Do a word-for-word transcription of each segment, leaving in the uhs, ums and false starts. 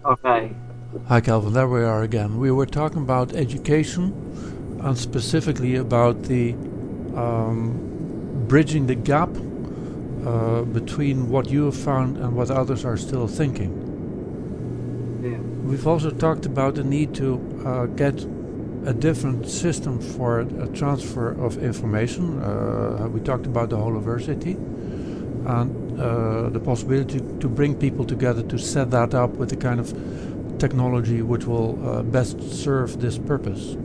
Okay. Hi Calvin, there we are again. We were talking about education and specifically about the um, bridging the gap uh, between what you have found and what others are still thinking. Yeah. We've also talked about the need to uh, get a different system for a transfer of information. Uh, we talked about the Holoversity and uh, the possibility to bring people together to set that up with the kind of technology which will uh, best serve this purpose.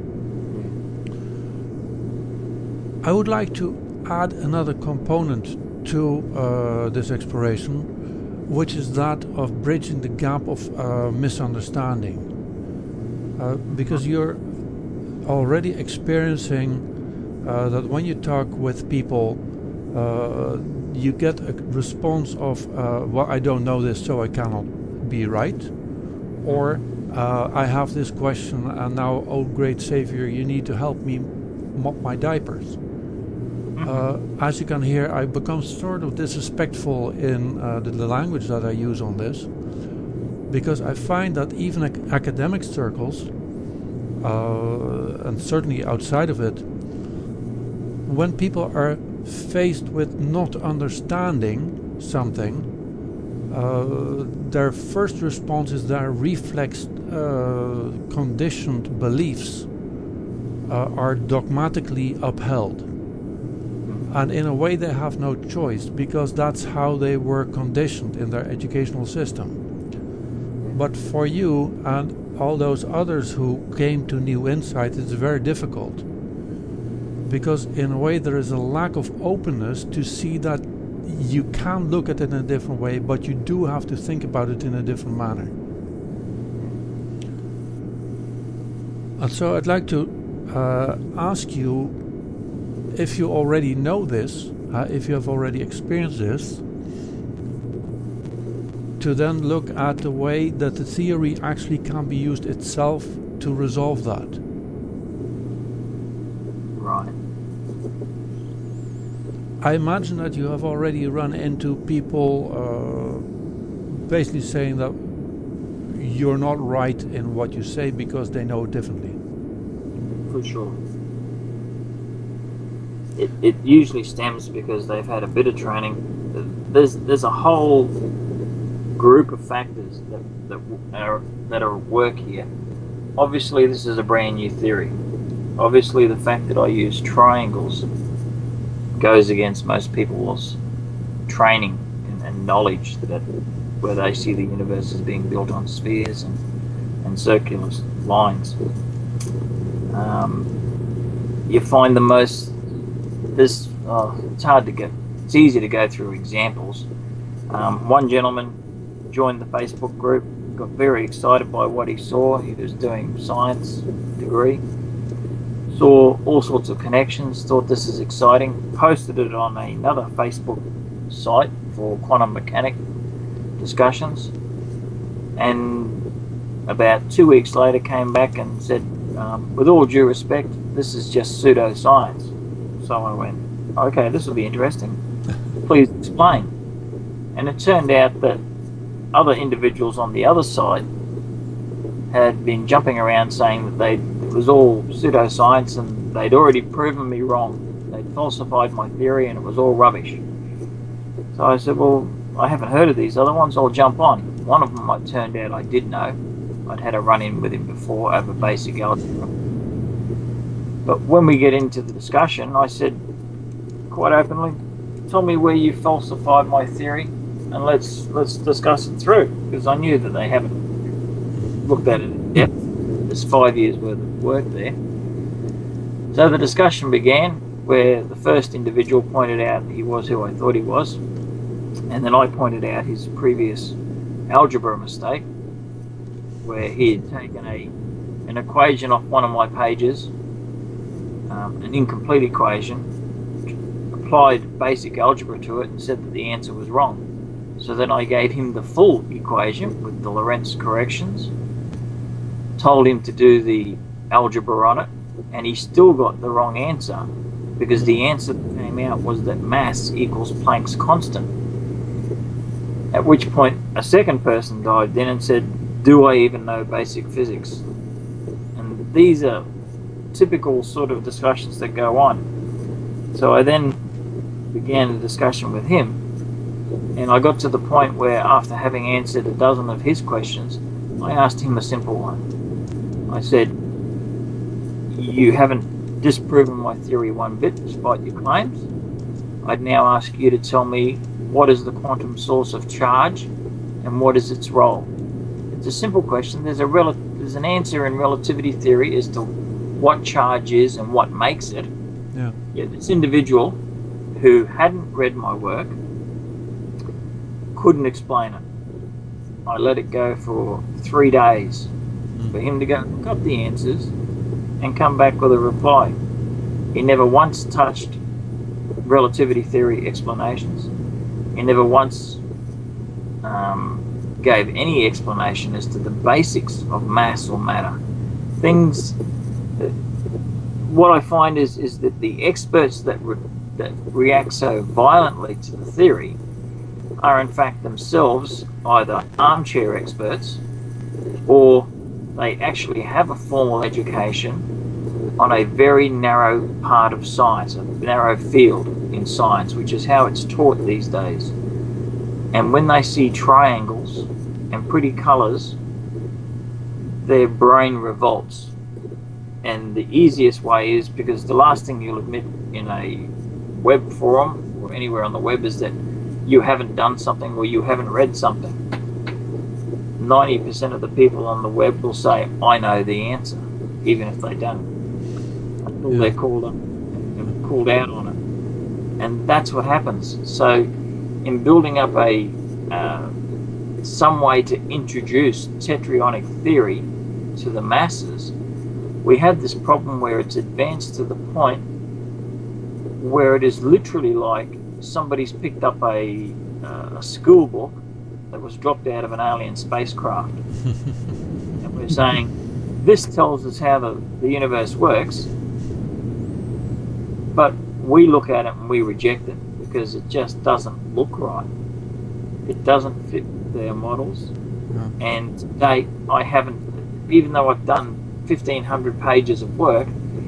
I would like to add another component to uh, this exploration, which is that of bridging the gap of uh, misunderstanding. Uh, because you're already experiencing uh, that when you talk with people, uh, you get a response of, uh, well, I don't know this, so I cannot be right. Or uh, I have this question and now, oh great Savior, you need to help me mop my diapers. Uh, as you can hear, I become sort of disrespectful in uh, the, the language that I use on this, because I find that even ac academic circles, uh, and certainly outside of it, when people are faced with not understanding something, Uh, their first response is their reflex uh, conditioned beliefs uh, are dogmatically upheld. And in a way they have no choice, because that's how they were conditioned in their educational system. But for you and all those others who came to new insight, it's very difficult. Because in a way there is a lack of openness to see that you can look at it in a different way, but you do have to think about it in a different manner. And so I'd like to uh, ask you, if you already know this, uh, if you have already experienced this, to then look at the way that the theory actually can be used itself to resolve that. Right. I imagine that you have already run into people uh, basically saying that you're not right in what you say because they know it differently. For sure. It, it usually stems because they've had a bit of training. There's there's a whole group of factors that, that are that are at work here. Obviously, this is a brand new theory. Obviously, the fact that I use triangles goes against most people's training and, and knowledge, that where they see the universe as being built on spheres and, and circular lines. Um, you find the most, this, oh, it's hard to get, it's easy to go through examples. Um, one gentleman joined the Facebook group, got very excited by what he saw. He was doing science degree. Saw all sorts of connections, thought this is exciting, posted it on another Facebook site for quantum mechanic discussions, and about two weeks later came back and said, um, with all due respect, this is just pseudoscience. So I went, okay, this will be interesting. Please explain. And it turned out that other individuals on the other side had been jumping around saying that they it was all pseudoscience and they'd already proven me wrong. They'd falsified my theory and it was all rubbish. So I said, well, I haven't heard of these other ones, I'll jump on. One of them, it turned out I did know. I'd had a run-in with him before over basic algebra. But when we get into the discussion, I said, quite openly, tell me where you falsified my theory and let's let's discuss it through, because I knew that they haven't looked at it in depth. There's five years worth of work there. So the discussion began, where the first individual pointed out he was who I thought he was, and then I pointed out his previous algebra mistake, where he had taken a an equation off one of my pages, um, an incomplete equation, applied basic algebra to it and said that the answer was wrong. So then I gave him the full equation with the Lorentz corrections, told him to do the algebra on it, and he still got the wrong answer, because the answer that came out was that mass equals Planck's constant. At which point a second person dived in and said, do I even know basic physics? And these are typical sort of discussions that go on. So I then began a discussion with him, and I got to the point where, after having answered a dozen of his questions, I asked him a simple one. I said, you haven't disproven my theory one bit despite your claims. I'd now ask you to tell me, what is the quantum source of charge and what is its role? It's a simple question. There's a rel there's an answer in relativity theory as to what charge is and what makes it. Yeah. Yet this individual who hadn't read my work couldn't explain it. I let it go for three days mm. for him to go look up the answers and come back with a reply. He never once touched relativity theory explanations. He never once um, gave any explanation as to the basics of mass or matter. Things that, what I find is is that the experts that re that react so violently to the theory are in fact themselves either armchair experts, or they actually have a formal education on a very narrow part of science, a narrow field in science, which is how it's taught these days. And when they see triangles and pretty colours, their brain revolts. And the easiest way is, because the last thing you'll admit in a web forum or anywhere on the web is that you haven't done something or you haven't read something. ninety percent of the people on the web will say, I know the answer, even if they don't, until yeah. they're called up and called out on it. And that's what happens. So in building up a uh, some way to introduce tetraionic theory to the masses, we have this problem where it's advanced to the point where it is literally like somebody's picked up a, uh, a school book that was dropped out of an alien spacecraft. And we're saying, this tells us how the, the universe works, but we look at it and we reject it because it just doesn't look right. It doesn't fit their models. No. And to date, I haven't, even though I've done fifteen hundred pages of work,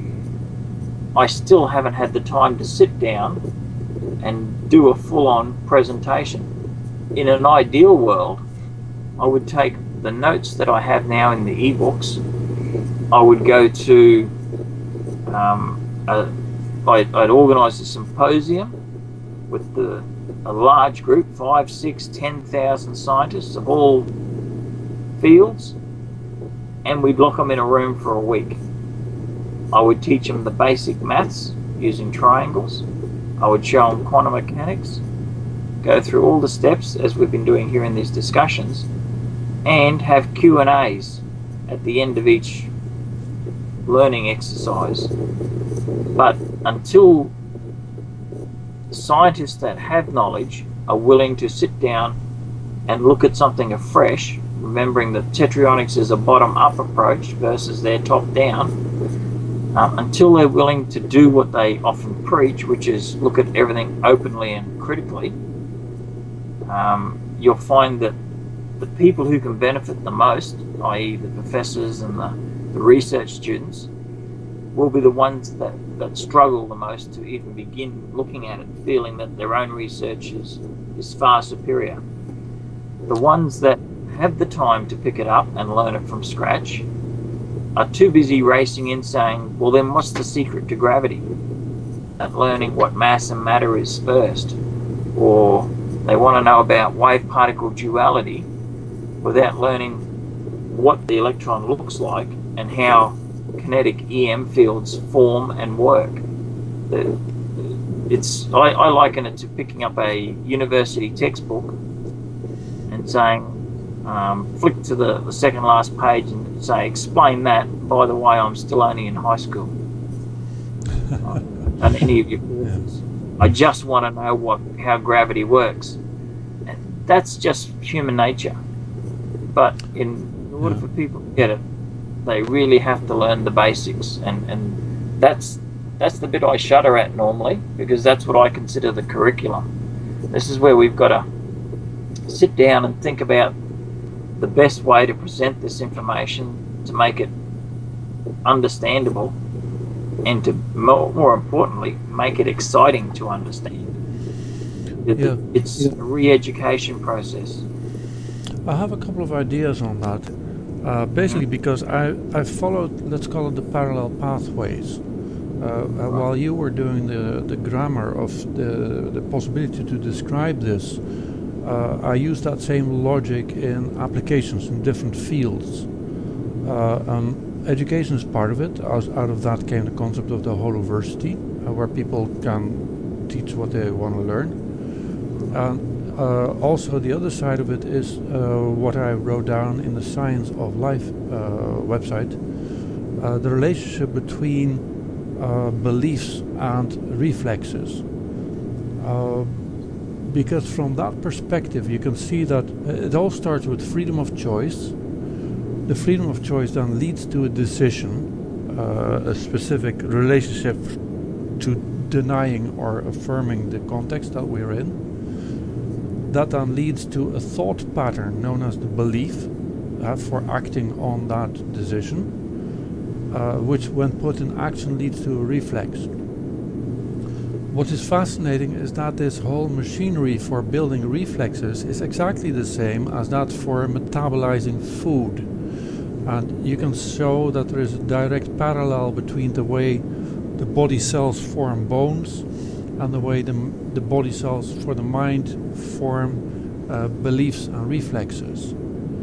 I still haven't had the time to sit down and do a full-on presentation. In an ideal world, I would take the notes that I have now in the ebooks, I would go to, um, a, I'd, I'd organise a symposium with the, a large group, five, six, ten thousand scientists of all fields, and we'd lock them in a room for a week. I would teach them the basic maths using triangles. I would show them quantum mechanics, go through all the steps as we've been doing here in these discussions, and have Q and A's at the end of each learning exercise. But until scientists that have knowledge are willing to sit down and look at something afresh, remembering that tetraionics is a bottom-up approach versus their top-down, um, until they're willing to do what they often preach, which is look at everything openly and critically, um, you'll find that the people who can benefit the most, that is the professors and the, the research students, will be the ones that, that struggle the most to even begin looking at it, feeling that their own research is, is far superior. The ones that have the time to pick it up and learn it from scratch are too busy racing in saying, well then what's the secret to gravity? And learning what mass and matter is first. Or they want to know about wave-particle duality without learning what the electron looks like and how kinetic E M fields form and work. It's, I, I liken it to picking up a university textbook and saying, um, flick to the, the second last page and say, explain that, by the way, I'm still only in high school. And any of your courses. I just want to know what how gravity works. And that's just human nature. But in order for people to get it, they really have to learn the basics, and, and that's that's the bit I shudder at normally, because that's what I consider the curriculum. This is where we've got to sit down and think about the best way to present this information to make it understandable and to more, more importantly make it exciting to understand. It, Yeah. it's a re-education process. I have a couple of ideas on that. Uh, basically, because I, I followed, let's call it the parallel pathways. Uh, uh, while you were doing the, the grammar of the, the possibility to describe this, uh, I used that same logic in applications in different fields. Uh, um, education is part of it. As, out of that came the concept of the holoversity, uh, where people can teach what they want to learn. And Uh, also, the other side of it is uh, what I wrote down in the Science of Life uh, website, uh, the relationship between uh, beliefs and reflexes. Uh, because from that perspective you can see that it all starts with freedom of choice. The freedom of choice then leads to a decision, uh, a specific relationship to denying or affirming the context that we're in. That then leads to a thought pattern known as the belief uh, for acting on that decision, uh, which when put in action leads to a reflex. What is fascinating is that this whole machinery for building reflexes is exactly the same as that for metabolizing food. And you can show that there is a direct parallel between the way the body cells form bones and the way the, the body cells for the mind form uh, beliefs and reflexes.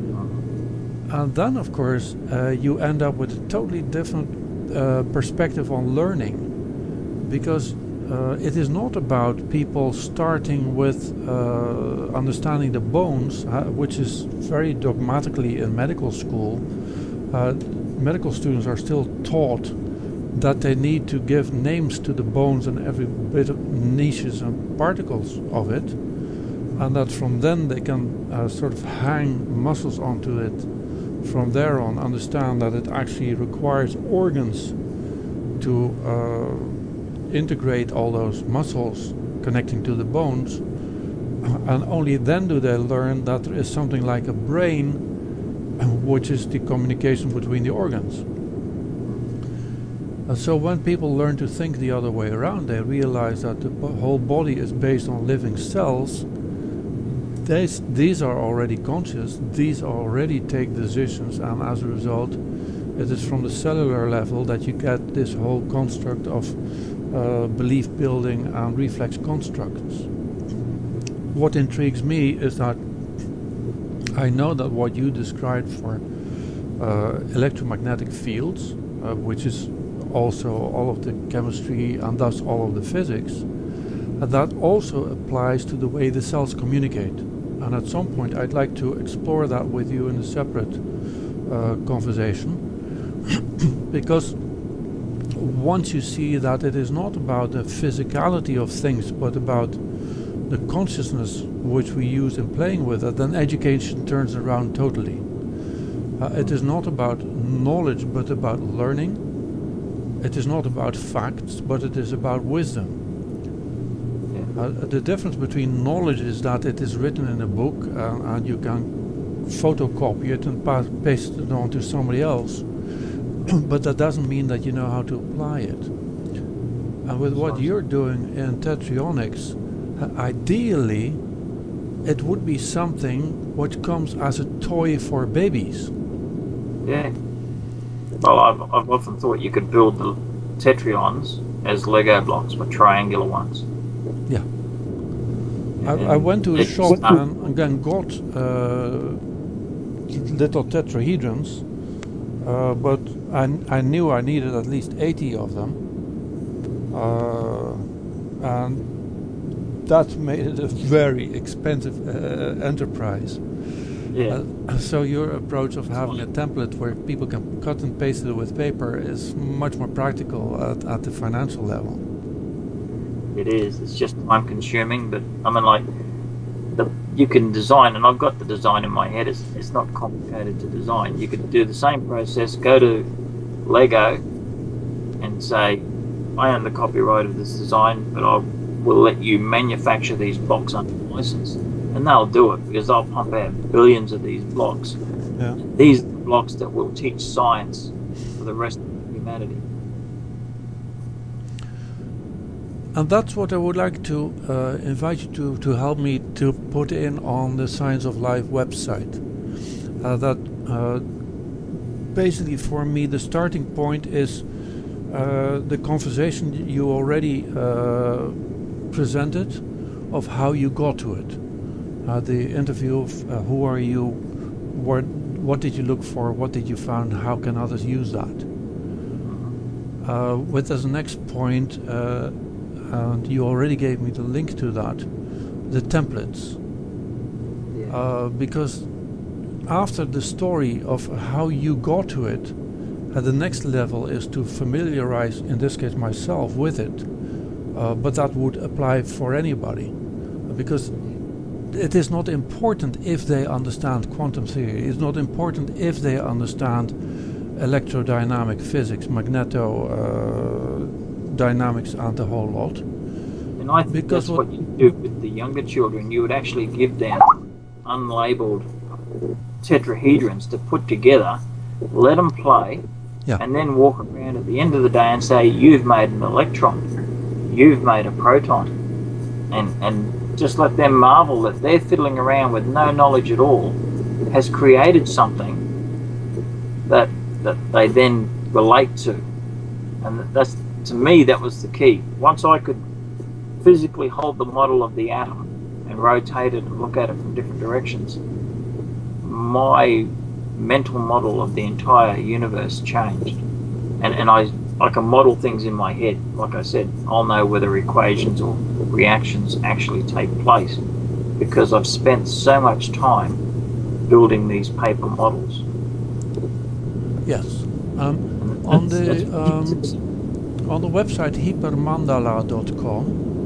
And then, of course, uh, you end up with a totally different uh, perspective on learning, because uh, it is not about people starting with uh, understanding the bones, uh, which is very dogmatically in medical school. Uh, medical students are still taught that they need to give names to the bones and every bit of niches and particles of it, and that from then they can uh, sort of hang muscles onto it. From there on, understand that it actually requires organs to uh, integrate all those muscles connecting to the bones, and only then do they learn that there is something like a brain, which is the communication between the organs. And so when people learn to think the other way around, they realize that the bo- whole body is based on living cells. These, these are already conscious, these already take decisions, and as a result, it is from the cellular level that you get this whole construct of uh, belief building and reflex constructs. What intrigues me is that I know that what you described for uh, electromagnetic fields, uh, which is also all of the chemistry and thus all of the physics, and that also applies to the way the cells communicate. And at some point I'd like to explore that with you in a separate uh, conversation, because once you see that it is not about the physicality of things but about the consciousness which we use in playing with it, then education turns around totally. Uh, it is not about knowledge but about learning. It is not about facts, but it is about wisdom. Yeah. Uh, the difference between knowledge is that it is written in a book uh, and you can photocopy it and pa- paste it on to somebody else, but that doesn't mean that you know how to apply it. And with what you're doing in tetrionics, uh, ideally it would be something which comes as a toy for babies. Yeah. Well, I've, I've often thought you could build the tetrions as Lego blocks, but triangular ones. Yeah. I, I went to a shop and again got uh, little tetrahedrons, uh, but I, I knew I needed at least eighty of them, uh, and that made it a very expensive uh, enterprise. Yeah. Uh, so your approach of having a template where people can cut and paste it with paper is much more practical at, at the financial level. It is. It's just time consuming, but I mean, like, the, you can design, and I've got the design in my head. It's, it's not complicated to design. You could do the same process, go to Lego and say, I own the copyright of this design, but I will let you manufacture these blocks under license. And and they'll do it because they'll pump out billions of these blocks. Yeah. These are the blocks that will teach science for the rest of humanity. And that's what I would like to uh, invite you to, to help me to put in on the Science of Life website. Uh, that uh, basically for me the starting point is uh, the conversation you already uh, presented of how you got to it. Uh, the interview of uh, who are you, what, what did you look for, what did you find, how can others use that. Uh, with as a next point, uh, and you already gave me the link to that, the templates. Yeah. Uh, because after the story of how you got to it, uh, the next level is to familiarize, in this case myself, with it. Uh, but that would apply for anybody. Because it is not important if they understand quantum theory. It's not important if they understand electrodynamic physics, magneto uh, dynamics and the whole lot. And I think because that's what, what you do with the younger children. You would actually give them unlabeled tetrahedrons to put together, let them play, yeah. and then walk around at the end of the day and say, you've made an electron, you've made a proton. And, and just let them marvel that they're fiddling around with no knowledge at all has created something that that they then relate to. And that's, to me, that was the key. Once I could physically hold the model of the atom and rotate it and look at it from different directions, my mental model of the entire universe changed. And, and I, I can model things in my head. Like I said, I'll know whether equations or reactions actually take place because I've spent so much time building these paper models. Yes. Um, on the um, on the website hypermandala dot com,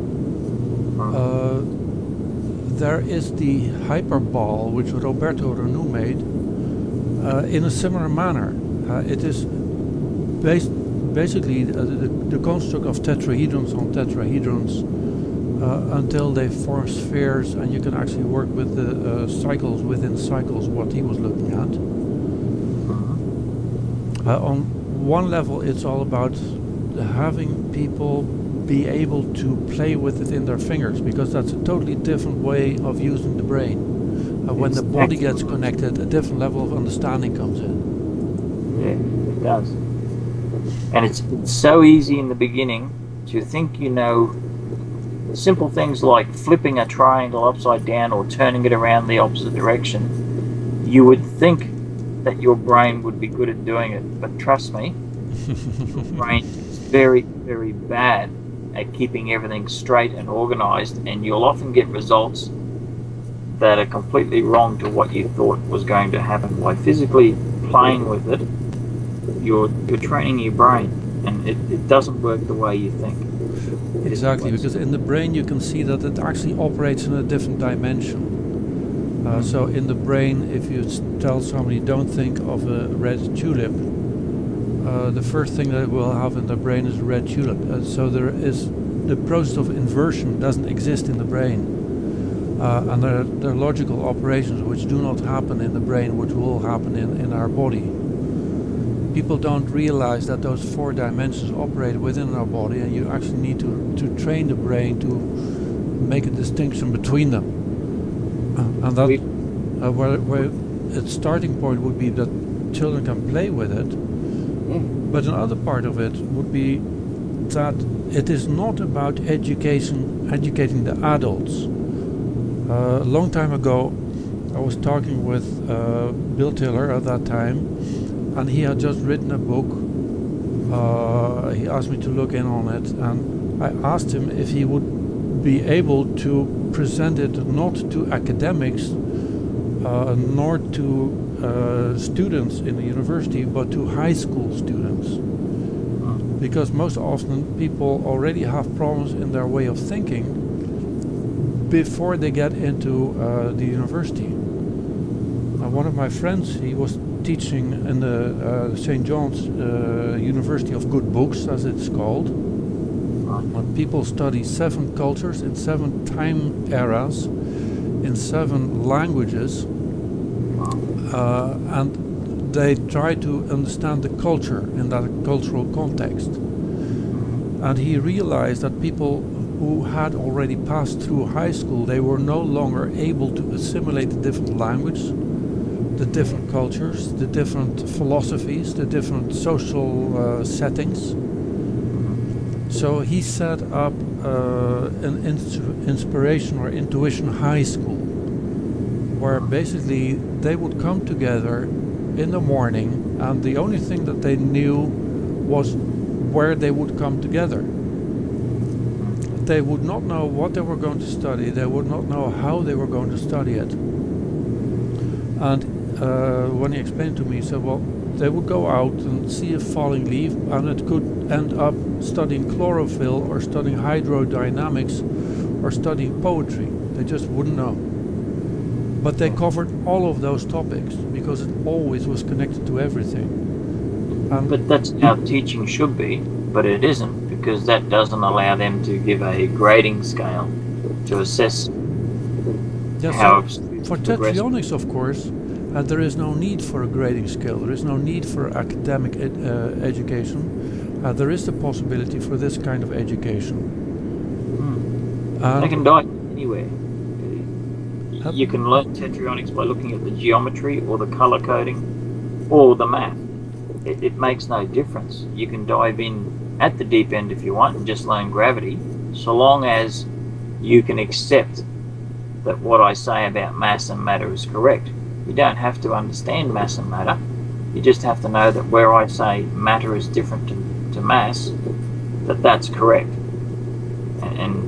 uh, there is the hyperball which Roberto Renou made uh, in a similar manner. Uh, it is based basically uh, the, the construct of tetrahedrons on tetrahedrons uh, until they form spheres, and you can actually work with the uh, cycles within cycles. What he was looking at. Uh, on one level, it's all about having people be able to play with it in their fingers, because that's a totally different way of using the brain. Uh, when the body gets connected, a different level of understanding comes in. Yeah, it does. And it's, it's so easy in the beginning to think you know simple things like flipping a triangle upside down or turning it around the opposite direction. You would think that your brain would be good at doing it, but trust me, your brain is very, very bad at keeping everything straight and organized, and you'll often get results that are completely wrong to what you thought was going to happen. By physically playing with it, you're you're training your brain, and it, it doesn't work the way you think. Exactly, because in the brain you can see that it actually operates in a different dimension. Uh, so in the brain, if you tell somebody don't think of a red tulip, uh, the first thing that will have in the brain is a red tulip. Uh, so there is the process of inversion doesn't exist in the brain, uh, and there are, there are logical operations which do not happen in the brain, which will happen in, in our body. People don't realize that those four dimensions operate within our body, and you actually need to, to train the brain to make a distinction between them. Uh, and that, uh, where, where its starting point would be that children can play with it, Mm. but another part of it would be that it is not about education, educating the adults. Uh, a long time ago, I was talking with uh, Bill Tiller at that time, and he had just written a book. Uh, he asked me to look in on it, and I asked him if he would be able to present it not to academics uh, nor to uh, students in the university, but to high school students, because most often people already have problems in their way of thinking before they get into uh, the university. Uh, one of my friends, he was teaching in the uh, Saint John's uh, University of Good Books, as it's called. When people study seven cultures in seven time eras, in seven languages, uh, and they try to understand the culture in that cultural context. And he realized that people who had already passed through high school, they were no longer able to assimilate the different language, the different cultures, the different philosophies, the different social uh, settings. So he set up uh, an ins inspiration or intuition high school, where basically they would come together in the morning, and the only thing that they knew was where they would come together. They would not know what they were going to study, they would not know how they were going to study it. And uh, when he explained to me, he said, well, they would go out and see a falling leaf, and it could end up studying chlorophyll or studying hydrodynamics or studying poetry. They just wouldn't know. But they covered all of those topics because it always was connected to everything. And but that's how teaching should be, but it isn't, because that doesn't allow them to give a grading scale to assess yes, how so for tetraionics, of course, uh, there is no need for a grading scale. There is no need for academic ed uh, education. Uh, there is the possibility for this kind of education. Hmm. They can die anywhere. You can learn tetraionics by looking at the geometry or the color coding or the math. It, it makes no difference. You can dive in at the deep end if you want and just learn gravity, so long as you can accept that what I say about mass and matter is correct. You don't have to understand mass and matter. You just have to know that where I say matter is different to, to mass, that that's correct. And,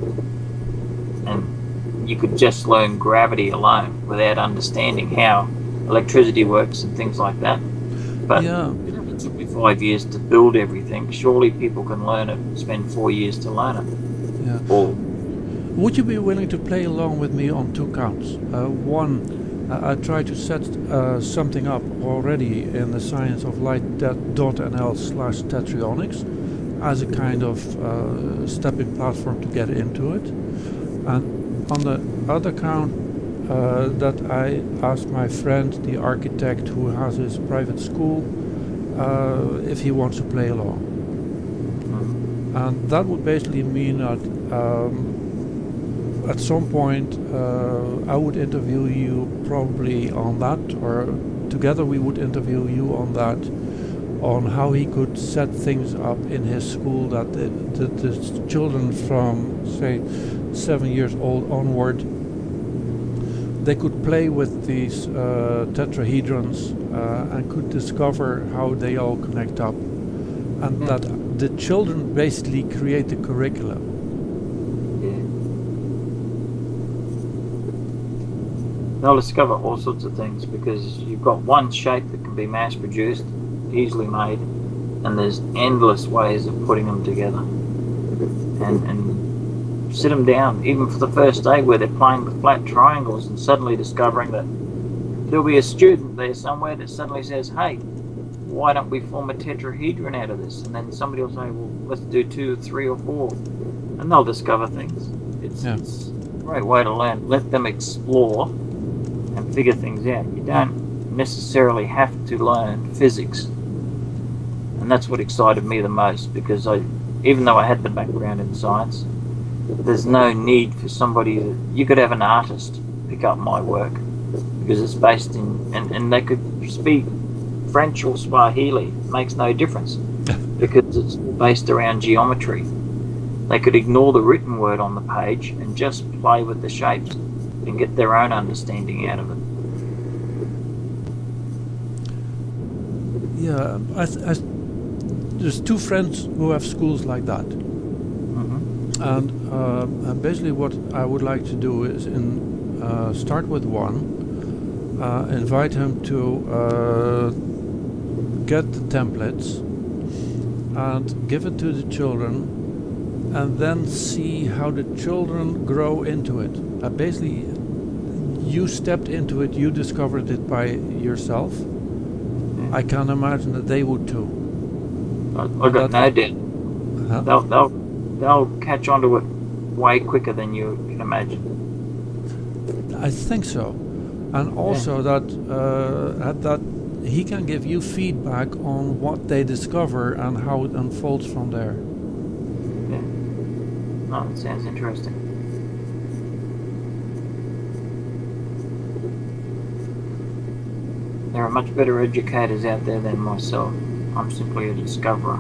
and you could just learn gravity alone without understanding how electricity works and things like that. But yeah. It took me five years to build everything. Surely people can learn it and spend four years to learn it. Yeah. Or, would you be willing to play along with me on two counts? Uh, one, uh, I tried to set uh, something up already in the Science of Light dot N L slash tetraionics as a kind of uh, stepping platform to get into it. And on the other count, uh, that I asked my friend, the architect who has his private school, uh, if he wants to play along. mm-hmm. And that would basically mean that um, at some point uh, I would interview you probably on that, or together we would interview you on that, on how he could set things up in his school that the, the, the children from, say, seven years old onward, they could play with these uh, tetrahedrons uh, and could discover how they all connect up, and mm. that the children basically create the curriculum. Yeah. They'll discover all sorts of things because you've got one shape that can be mass produced, easily made, and there's endless ways of putting them together. And, and sit them down, even for the first day where they're playing with flat triangles and suddenly discovering that there'll be a student there somewhere that suddenly says, hey, why don't we form a tetrahedron out of this? And then somebody will say, well, let's do two, three, or four. And they'll discover things. It's, yeah. it's a great way to learn. Let them explore and figure things out. You don't necessarily have to learn physics. And that's what excited me the most, because I, even though I had the background in science, there's no need for somebody that, you could have an artist pick up my work because it's based in, and, and they could speak French or Swahili, it makes no difference because it's based around geometry. They could ignore the written word on the page and just play with the shapes and get their own understanding out of it. Yeah, I, I, there's two friends who have schools like that. And uh, basically what I would like to do is in, uh, start with one, uh, invite him to uh, get the templates and give it to the children, and then see how the children grow into it. Uh, basically, you stepped into it, you discovered it by yourself. Mm. I can imagine that they would too. I, I got no doubt. Huh? They'll, they'll They'll catch on to it way quicker than you can imagine. I think so, and also yeah. that uh, that he can give you feedback on what they discover and how it unfolds from there. Yeah. Oh, that sounds interesting. There are much better educators out there than myself. I'm simply a discoverer.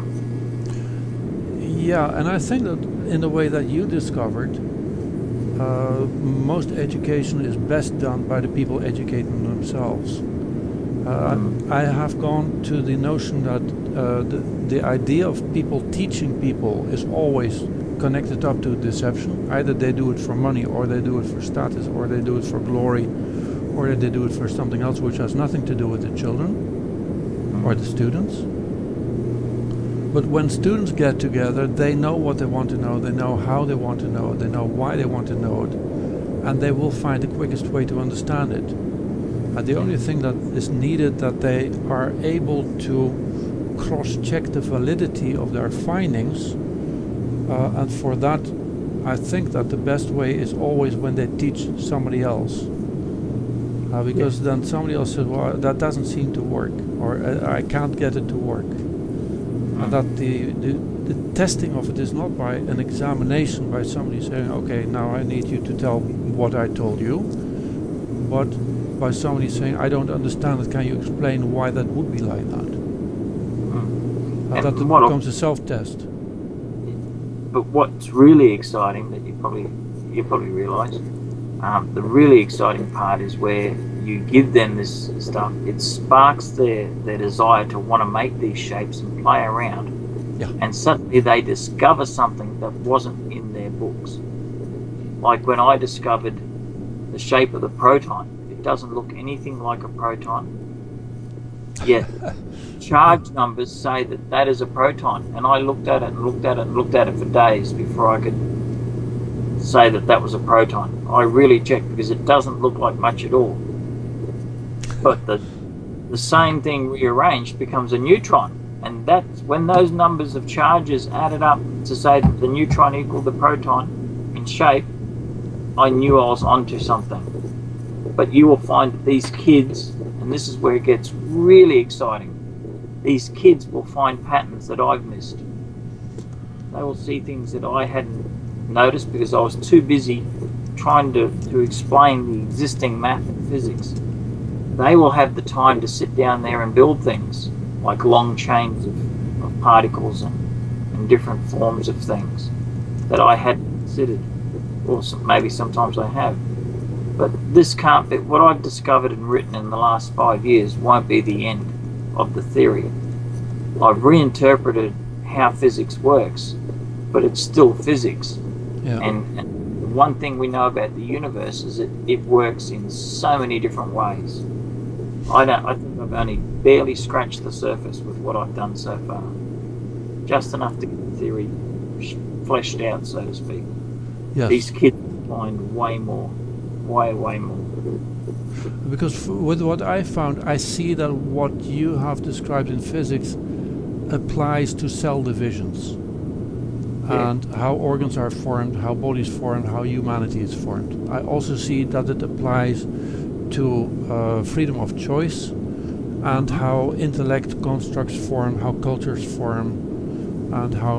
Yeah, and I think that in the way that you discovered, uh, most education is best done by the people educating themselves. Uh, mm. I have gone to the notion that uh, the, the idea of people teaching people is always connected up to deception. Either they do it for money, or they do it for status, or they do it for glory, or they do it for something else which has nothing to do with the children or the students. But when students get together, they know what they want to know, they know how they want to know it, they know why they want to know it, and they will find the quickest way to understand it. And the only thing that is needed, that they are able to cross-check the validity of their findings, uh, and for that I think that the best way is always when they teach somebody else. Uh, because yeah. then somebody else says, well, that doesn't seem to work, or I, I can't get it to work. And that the, the, the testing of it is not by an examination, by somebody saying, okay, now I need you to tell what I told you, but by somebody saying, I don't understand it, can you explain why that would be like that? Mm. And, and that it becomes a self-test. But what's really exciting, that you probably you probably realise, um, the really exciting part is where you give them this stuff, it sparks their, their desire to want to make these shapes and play around. Yeah. And suddenly they discover something that wasn't in their books. Like when I discovered the shape of the proton, it doesn't look anything like a proton. Yet charge numbers say that that is a proton. And I looked at it and looked at it and looked at it for days before I could say that that was a proton. I really checked, because it doesn't look like much at all. But the the same thing rearranged becomes a neutron, and that's when those numbers of charges added up to say that the neutron equaled the proton in shape. I knew I was onto something. But you will find that these kids, and this is where it gets really exciting, these kids will find patterns that I've missed. They will see things that I hadn't noticed because I was too busy trying to, to explain the existing math and physics. They will have the time to sit down there and build things like long chains of, of particles and, and different forms of things that I hadn't considered, or some, maybe sometimes I have. But this can't be, what I've discovered and written in the last five years won't be the end of the theory. I've reinterpreted how physics works, but it's still physics. Yeah. And, and one thing we know about the universe is that it works in so many different ways. I don't. I think I've only barely scratched the surface with what I've done so far. Just enough to get the theory fleshed out, so to speak. Yes. These kids find way more, way, way more. Because f with what I found, I see that what you have described in physics applies to cell divisions. Yeah. And how organs are formed, how bodies formed, how humanity is formed. I also see that it applies to uh, freedom of choice, and how intellect constructs form, how cultures form, and how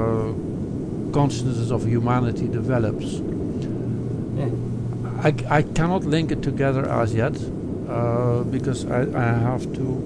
uh, consciousness of humanity develops. Yeah. I, I cannot link it together as yet, uh, because I, I have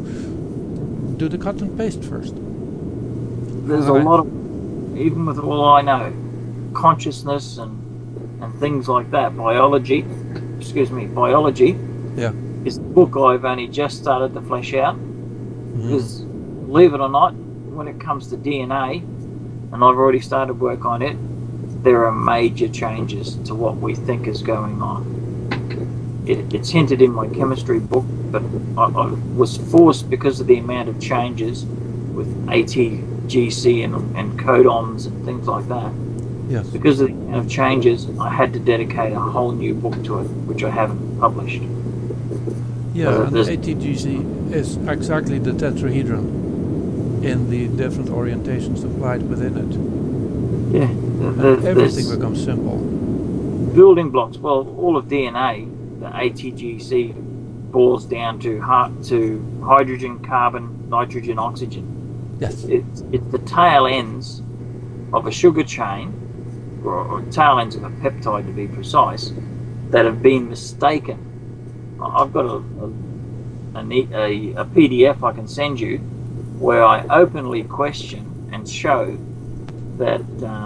to do the cut and paste first. There's uh, a lot of, even with all I know, consciousness and, and things like that, biology, excuse me, biology, yeah, is the book I've only just started to flesh out. Mm-hmm. Because, believe it or not, when it comes to D N A, and I've already started work on it, there are major changes to what we think is going on. It, it's hinted in my chemistry book, but I, I was forced, because of the amount of changes with A T G C and, and codons and things like that. Yes. Because of the amount of changes, I had to dedicate a whole new book to it, which I haven't published. Yeah, uh, and A T G C is exactly the tetrahedron in the different orientations applied within it. Yeah. The, everything becomes simple. Building blocks. Well, all of D N A, the A T G C boils down to to hydrogen, carbon, nitrogen, oxygen. Yes. It's, it's the tail ends of a sugar chain, or, or tail ends of a peptide to be precise, that have been mistaken. I've got a, a, a, a P D F I can send you where I openly question and show that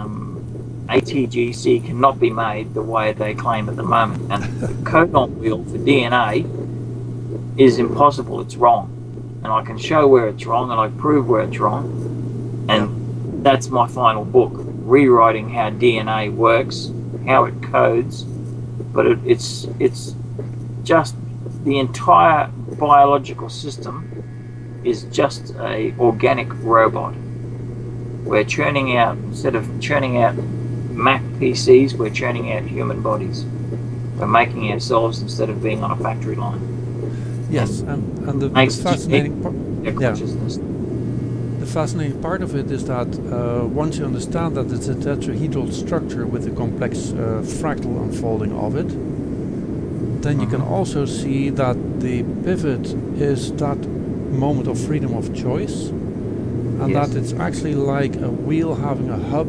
um, A T G C cannot be made the way they claim at the moment. And the codon wheel for D N A is impossible, it's wrong. And I can show where it's wrong and I prove where it's wrong. And that's my final book, rewriting how D N A works, how it codes. But it, it's, it's just the entire biological system is just a organic robot. We're churning out, instead of churning out Mac P Cs, we're churning out human bodies. We're making ourselves instead of being on a factory line. Yes, and, and the, Makes the fascinating part, their yeah, consciousness. the fascinating part of it is that uh, once you understand that it's a tetrahedral structure with a complex uh, fractal unfolding of it, then you can also see that the pivot is that moment of freedom of choice, and Yes. that it's actually like a wheel having a hub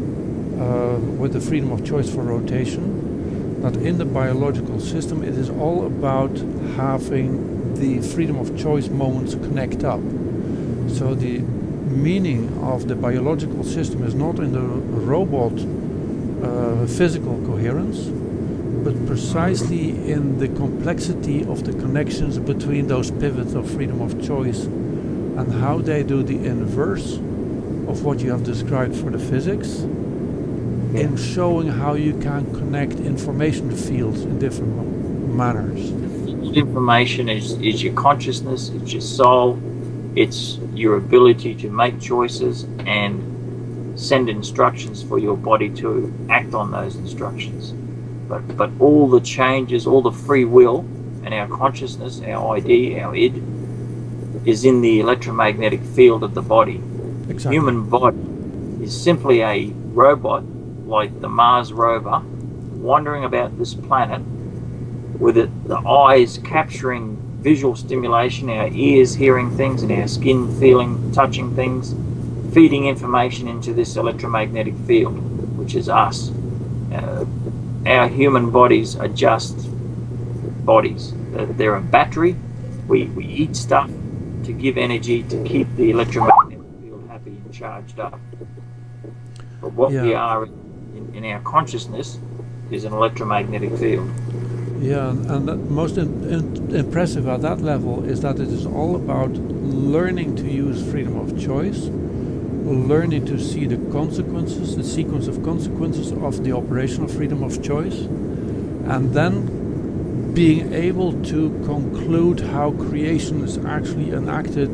uh, with the freedom of choice for rotation. That in the biological system it is all about having the freedom of choice moments connect up. So the meaning of the biological system is not in the robot uh, physical coherence, but precisely in the complexity of the connections between those pivots of freedom of choice and how they do the inverse of what you have described for the physics, in showing how you can connect information fields in different manners. Information is, is your consciousness, it's your soul, it's your ability to make choices and send instructions for your body to act on those instructions. But, but all the changes, all the free will and our consciousness, our I D, our id, is in the electromagnetic field of the body. Exactly. Human body is simply a robot like the Mars rover wandering about this planet with it, the eyes capturing visual stimulation, our ears hearing things, and our skin feeling, touching things, feeding information into this electromagnetic field, which is us. Uh, our human bodies are just bodies. They're a battery. We, we eat stuff to give energy to keep the electromagnetic field happy and charged up. But what Yeah. we are in, in our consciousness is an electromagnetic field. Yeah, and the most in, in, impressive at that level is that it is all about learning to use freedom of choice, learning to see the consequences, the sequence of consequences of the operation of freedom of choice, and then being able to conclude how creation is actually enacted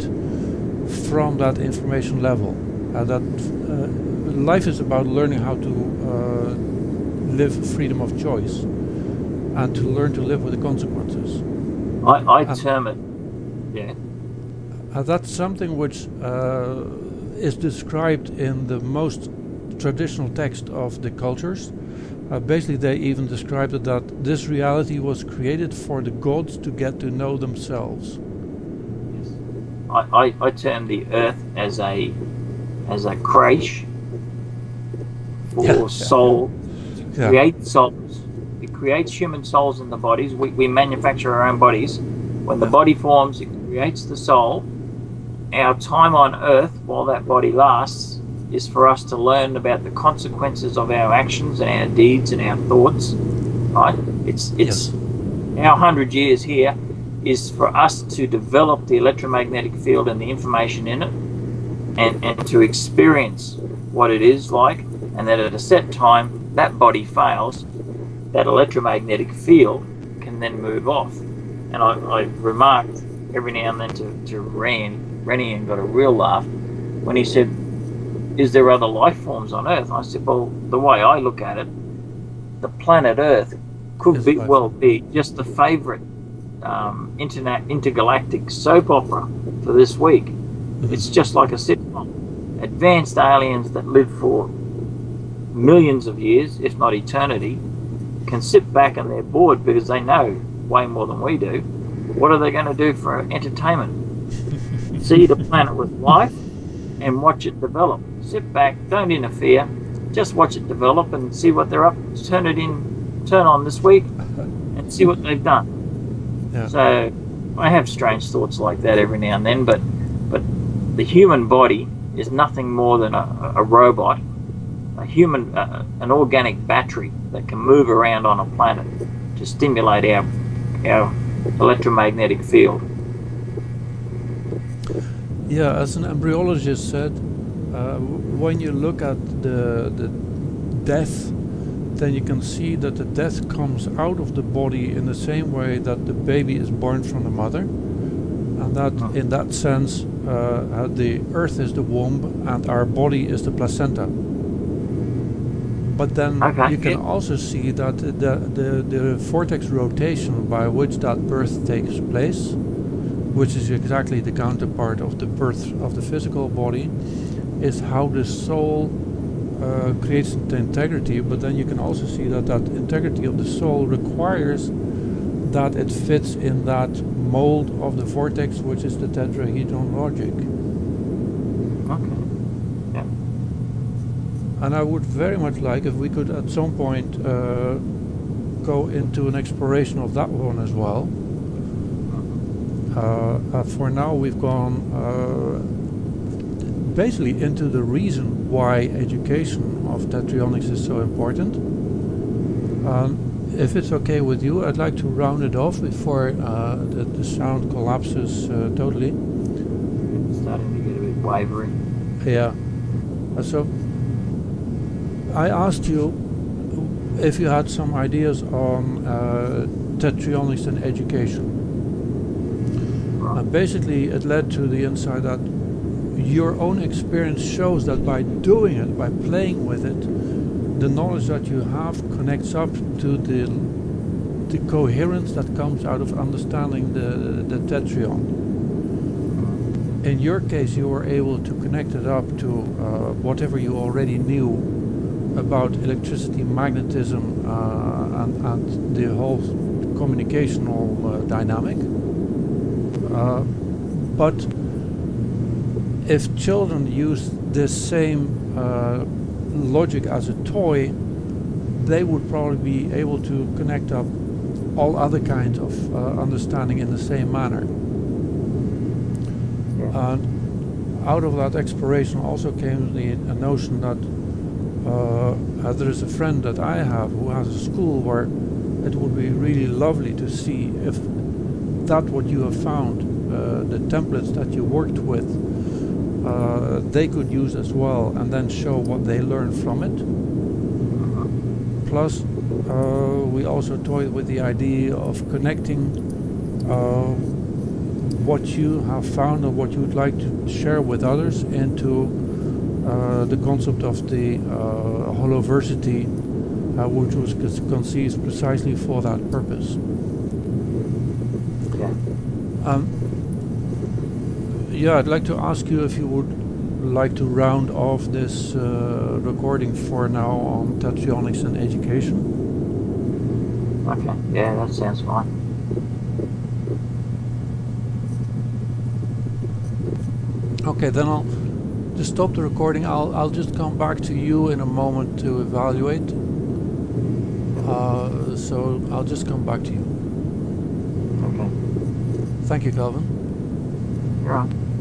from that information level. Uh, that uh, life is about learning how to uh, live freedom of choice and to learn to live with the consequences. I, I And- term it, yeah. Uh, that's something which uh, is described in the most traditional text of the cultures. Uh, basically, they even described it that this reality was created for the gods to get to know themselves. Yes. I, I, I term the earth as a as a creche for Yeah, yeah, soul, to Yeah. create souls. It creates human souls in the bodies. We, we manufacture our own bodies. When the Yeah. body forms, it creates the soul. Our time on earth, while that body lasts, is for us to learn about the consequences of our actions and our deeds and our thoughts. Right? It's it's our hundred years here is for us to develop the electromagnetic field and the information in it, and, and to experience what it is like, and that at a set time that body fails, that electromagnetic field can then move off. And I, I remarked every now and then to, to Ren, Rennie, and got a real laugh when he said, is there other life forms on Earth? I said, well, the way I look at it, the planet Earth could Is be life well form. be just the favourite um, internet intergalactic soap opera for this week. It's just like a sitcom. Advanced aliens that live for millions of years, if not eternity, can sit back and they're bored because they know way more than we do, what are they going to do for entertainment? See the planet with life and watch it develop. Sit back, don't interfere, just watch it develop and see what they're up. Turn it in, turn on this week and see what they've done. Yeah. So I have strange thoughts like that every now and then, but but the human body is nothing more than a, a robot, a human, uh, an organic battery that can move around on a planet to stimulate our our electromagnetic field. Yeah, as an embryologist said, uh, when you look at the the death, then you can see that the death comes out of the body in the same way that the baby is born from the mother, and that in that sense uh, the earth is the womb and our body is the placenta. But then Okay, you can yeah. also see that the, the, the vortex rotation by which that birth takes place, which is exactly the counterpart of the birth of the physical body, is how the soul uh, creates the integrity. But then you can also see that that integrity of the soul requires that it fits in that mold of the vortex, which is the tetrahedron logic. Okay. Yeah. And I would very much like if we could at some point uh, go into an exploration of that one as well. Uh, uh, for now we've gone uh, basically into the reason why education of tetrionics is so important. Um, if it's okay with you, I'd like to round it off before uh, the, the sound collapses uh, totally. It's starting to get a bit wavery. Yeah. Uh, so I asked you if you had some ideas on uh, tetrionics and education. Right. And basically it led to the insight that your own experience shows that by doing it, by playing with it, the knowledge that you have connects up to the the coherence that comes out of understanding the, the tetrion. In your case, you were able to connect it up to uh, whatever you already knew about electricity, magnetism, uh, and, and the whole communicational uh, dynamic. Uh, but if children use this same uh, logic as a toy, they would probably be able to connect up all other kinds of uh, understanding in the same manner. Yeah. And out of that exploration also came the a notion that uh, uh, there is a friend that I have who has a school where it would be really lovely to see if that what you have found, uh, the templates that you worked with, uh, they could use as well, and then show what they learned from it. Plus, uh, we also toyed with the idea of connecting uh, what you have found and what you would like to share with others into uh, the concept of the uh, holoversity, uh, which was conceived precisely for that purpose. Yeah. Um, yeah, I'd like to ask you if you would like to round off this uh, recording for now on tetrionics and education. Okay. Yeah, that sounds fine. Okay, then I'll just stop the recording. I'll I'll just come back to you in a moment to evaluate. Uh, so I'll just come back to you. Okay. Thank you, Calvin. You're on.